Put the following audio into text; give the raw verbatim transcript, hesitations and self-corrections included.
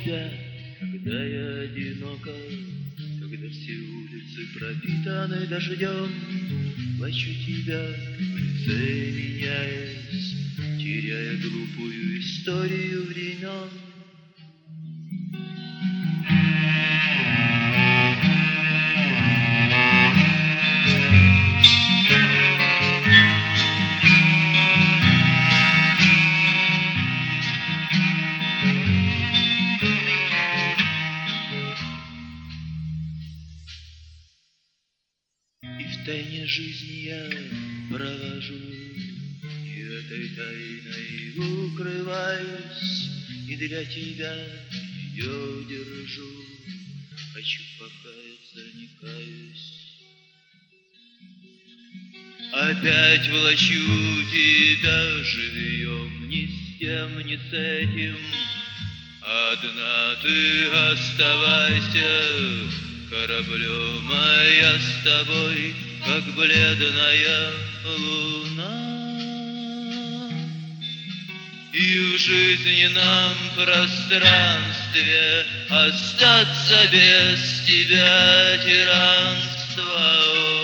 тебя, когда я одинока, когда все улицы пропитаны дождем. Плачу тебя, в лице меняясь, теряя глупую историю времен. И в тайне жизни я провожу, и этой тайной укрываюсь, и для тебя ее держу. Хочу покаяться, не каюсь. Опять влачу тебя живьем, ни с тем, ни с этим. Одна ты оставайся кораблем, а я с тобой, как бледная луна. И в жизненном пространстве остаться без тебя тиранство.